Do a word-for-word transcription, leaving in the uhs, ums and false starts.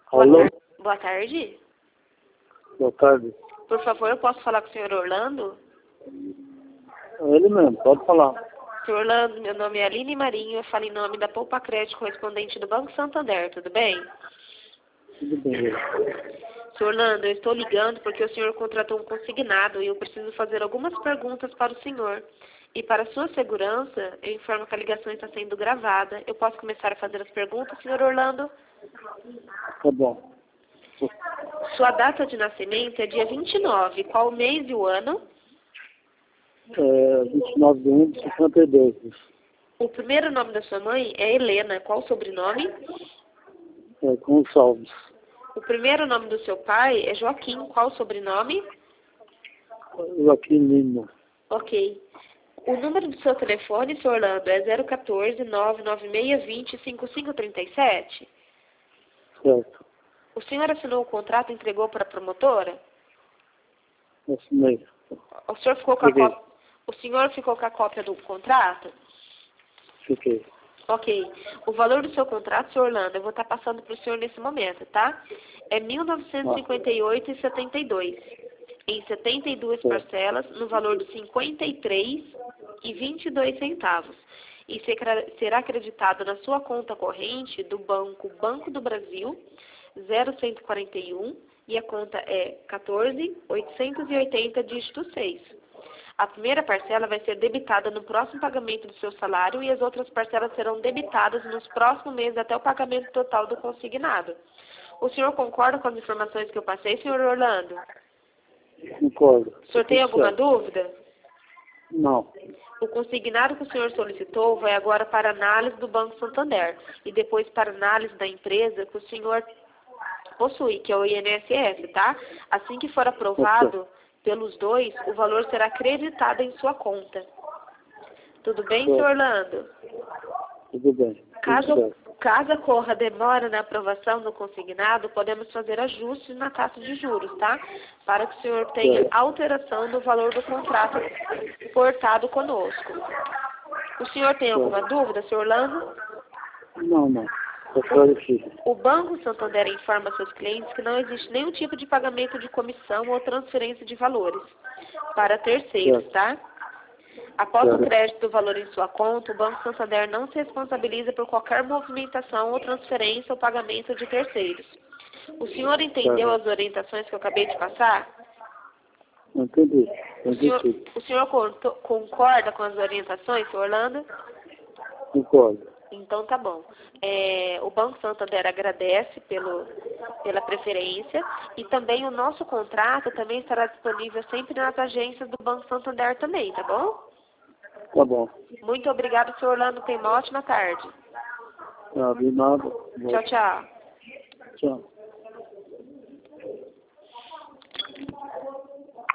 Boa, Alô? tar boa tarde. Boa tarde. Por favor, eu posso falar com o senhor Orlando? É ele mesmo, pode falar. senhor Orlando, meu nome é Aline Marinho, eu falo em nome da Poupa Crédito correspondente do Banco Santander, tudo bem? Tudo bem. senhor Orlando, eu estou ligando porque o senhor contratou um consignado e eu preciso fazer algumas perguntas para o senhor. E para sua segurança, eu informo que a ligação está sendo gravada. Eu posso começar a fazer as perguntas, senhor Orlando? Tá bom. Sua data de nascimento é dia vinte e nove. Qual o mês e o ano? É vinte e nove de um de cinquenta e dois. O primeiro nome da sua mãe é Helena. Qual o sobrenome? É Gonçalves. O primeiro nome do seu pai é Joaquim. Qual o sobrenome? Joaquim Lima. Ok. O número do seu telefone, senhor Orlando, é zero um quatro, nove nove seis dois zero, cinco cinco três sete? Certo. O senhor assinou o contrato e entregou para a promotora? Assinei. O senhor ficou com a Fiquei. cópia, o senhor ficou com a cópia do contrato? Fiquei. Ok. O valor do seu contrato, senhor Orlando, eu vou estar passando para o senhor nesse momento, tá? É mil novecentos e cinquenta e oito reais e setenta e dois centavos. Em setenta e duas Certo. parcelas, no valor de cinquenta e três reais e vinte e dois centavos. E será acreditado na sua conta corrente do banco Banco do Brasil, zero um quatro um, e a conta é quatorze, oitocentos e oitenta, dígito seis. A primeira parcela vai ser debitada no próximo pagamento do seu salário e as outras parcelas serão debitadas nos próximos meses até o pagamento total do consignado. O senhor concorda com as informações que eu passei, senhor Orlando? Concordo. O senhor tem Tudo alguma certo. dúvida? Não. O consignado que o senhor solicitou vai agora para análise do Banco Santander e depois para análise da empresa que o senhor possui, que é o I N S S, tá? Assim que for aprovado Ok. pelos dois, o valor será acreditado em sua conta. Tudo bem, Certo. senhor Orlando? Tudo bem. Tudo Caso, certo. caso ocorra demora na aprovação do consignado, podemos fazer ajustes na taxa de juros, tá? Para que o senhor tenha Certo. alteração do valor do contrato portado conosco. O senhor tem alguma dúvida, senhor Orlando? Não, não. Só clarifica. O Banco Santander informa seus clientes que não existe nenhum tipo de pagamento de comissão ou transferência de valores para terceiros, Certo. tá? Após o Certo. crédito do valor em sua conta, o Banco Santander não se responsabiliza por qualquer movimentação ou transferência ou pagamento de terceiros. O senhor entendeu Certo. as orientações que eu acabei de passar? Entendi. O Entendi senhor, tudo. o senhor conto- concorda com as orientações, senhor Orlando? Concordo. Então tá bom. É, o Banco Santander agradece pelo, pela preferência e também o nosso contrato também estará disponível sempre nas agências do Banco Santander também, tá bom? Tá bom. Muito obrigado, senhor Orlando. Tenha uma ótima tarde. Tá, de nada. Tchau, tchau. Tchau.